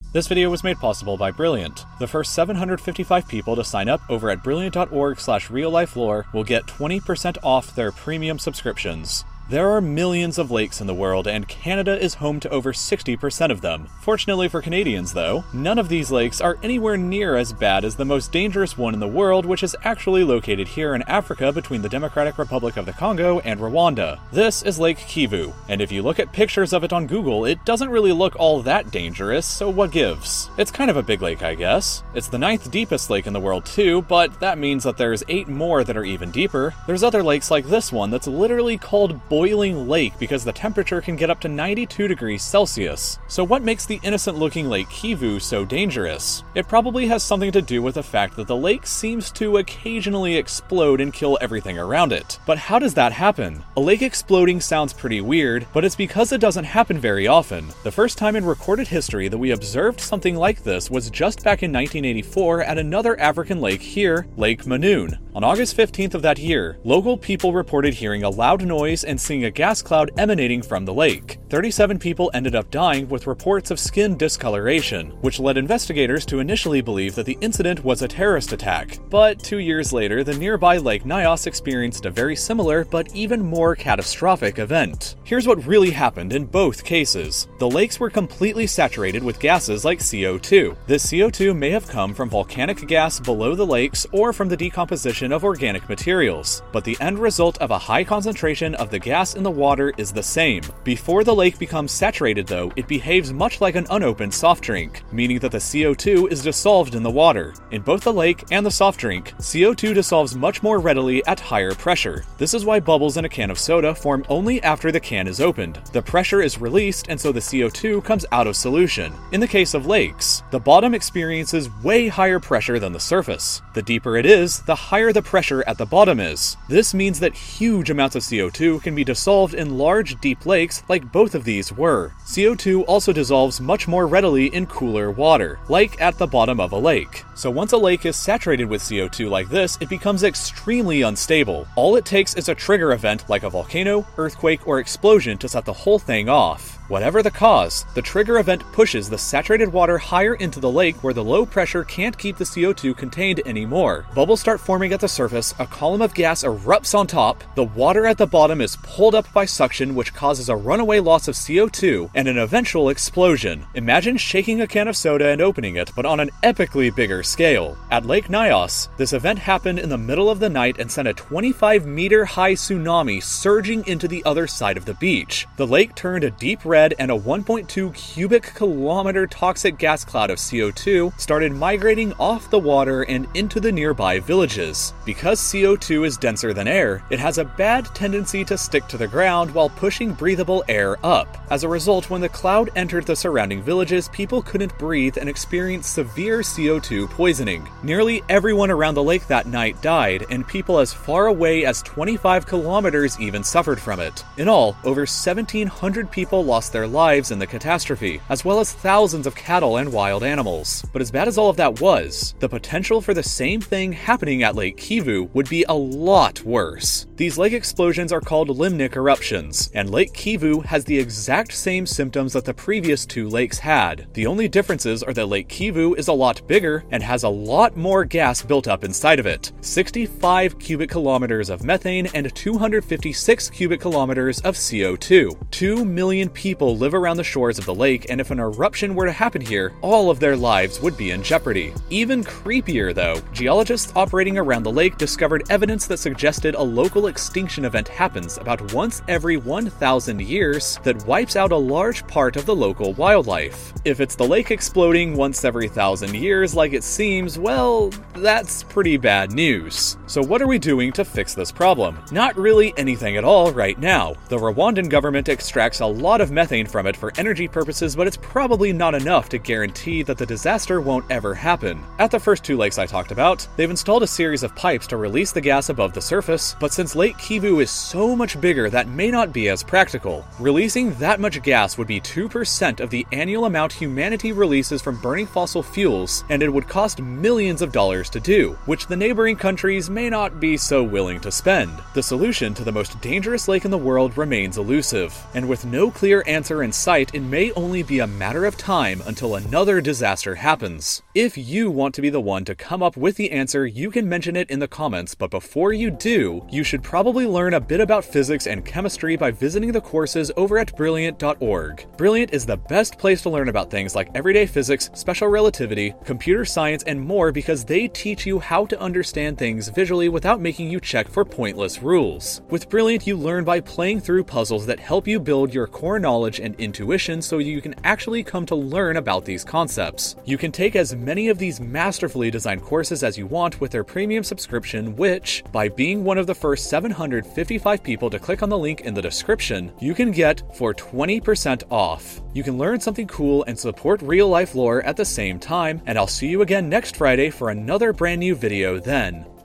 This video was made possible by Brilliant. The first 755 people to sign up over at brilliant.org/reallifelore will get 20% off their premium subscriptions. There are millions of lakes in the world, and Canada is home to over 60% of them. Fortunately for Canadians, though, none of these lakes are anywhere near as bad as the most dangerous one in the world, which is actually located here in Africa between the Democratic Republic of the Congo and Rwanda. This is Lake Kivu, and if you look at pictures of it on Google, it doesn't really look all that dangerous, so what gives? It's kind of a big lake, I guess. It's the 9th deepest lake in the world too, but that means that there's 8 more that are even deeper. There's other lakes like this one that's literally called Boiling Lake because the temperature can get up to 92 degrees Celsius. So what makes the innocent-looking Lake Kivu so dangerous? It probably has something to do with the fact that the lake seems to occasionally explode and kill everything around it. But how does that happen? A lake exploding sounds pretty weird, but it's because it doesn't happen very often. The first time in recorded history that we observed something like this was just back in 1984 at another African lake here, Lake Manoon. On August 15th of that year, local people reported hearing a loud noise and seeing a gas cloud emanating from the lake. 37 people ended up dying with reports of skin discoloration, which led investigators to initially believe that the incident was a terrorist attack. But 2 years later, the nearby Lake Nyos experienced a very similar but even more catastrophic event. Here's what really happened in both cases. The lakes were completely saturated with gases like CO2. This CO2 may have come from volcanic gas below the lakes or from the decomposition of organic materials, but the end result of a high concentration of the gas in the water is the same. Before the lake becomes saturated though, it behaves much like an unopened soft drink, meaning that the CO2 is dissolved in the water. In both the lake and the soft drink, CO2 dissolves much more readily at higher pressure. This is why bubbles in a can of soda form only after the can is opened. The pressure is released and so the CO2 comes out of solution. In the case of lakes, the bottom experiences way higher pressure than the surface. The deeper it is, the higher the pressure at the bottom is. This means that huge amounts of CO2 can be dissolved in large, deep lakes like both of these were. CO2 also dissolves much more readily in cooler water, like at the bottom of a lake. So once a lake is saturated with CO2 like this, it becomes extremely unstable. All it takes is a trigger event like a volcano, earthquake, or explosion to set the whole thing off. Whatever the cause, the trigger event pushes the saturated water higher into the lake where the low pressure can't keep the CO2 contained anymore. Bubbles start forming at the surface, a column of gas erupts on top, the water at the bottom is pulled up by suction which causes a runaway loss of CO2 and an eventual explosion. Imagine shaking a can of soda and opening it, but on an epically bigger scale. At Lake Nyos, this event happened in the middle of the night and sent a 25-meter high tsunami surging into the other side of the beach. The lake turned a deep red and a 1.2 cubic kilometer toxic gas cloud of CO2 started migrating off the water and into the nearby villages. Because CO2 is denser than air, it has a bad tendency to stick to the ground while pushing breathable air up. As a result, when the cloud entered the surrounding villages, people couldn't breathe and experienced severe CO2 poisoning. Nearly everyone around the lake that night died, and people as far away as 25 kilometers even suffered from it. In all, over 1,700 people lost their lives in the catastrophe, as well as thousands of cattle and wild animals. But as bad as all of that was, the potential for the same thing happening at Lake Kivu would be a lot worse. These lake explosions are called limnic eruptions, and Lake Kivu has the exact same symptoms that the previous 2 lakes had. The only differences are that Lake Kivu is a lot bigger and has a lot more gas built up inside of it. 65 cubic kilometers of methane and 256 cubic kilometers of CO2. 2 million people live around the shores of the lake, and if an eruption were to happen here, all of their lives would be in jeopardy. Even creepier though, geologists operating around the lake discovered evidence that suggested a local extinction event happens about once every 1,000 years that wipes out a large part of the local wildlife. If it's the lake exploding once every 1,000 years like it seems, well, that's pretty bad news. So what are we doing to fix this problem? Not really anything at all right now. The Rwandan government extracts a lot of methane from it for energy purposes, but it's probably not enough to guarantee that the disaster won't ever happen. At the first 2 lakes I talked about, they've installed a series of pipes to release the gas above the surface, but since Lake Kivu is so much bigger that may not be as practical. Releasing that much gas would be 2% of the annual amount humanity releases from burning fossil fuels, and it would cost millions of dollars to do, which the neighboring countries may not be so willing to spend. The solution to the most dangerous lake in the world remains elusive, and with no clear answer in sight, it may only be a matter of time until another disaster happens. If you want to be the one to come up with the answer, you can mention it in the comments, but before you do, you should probably learn a bit about physics and chemistry by visiting the courses over at Brilliant.org. Brilliant is the best place to learn about things like everyday physics, special relativity, computer science, and more because they teach you how to understand things visually without making you check for pointless rules. With Brilliant, you learn by playing through puzzles that help you build your core knowledge and intuition so you can actually come to learn about these concepts. You can take as many of these masterfully designed courses as you want with their premium subscription, which, by being one of the first 755 people to click on the link in the description, you can get for 20% off. You can learn something cool and support real life lore at the same time, and I'll see you again next Friday for another brand new video then.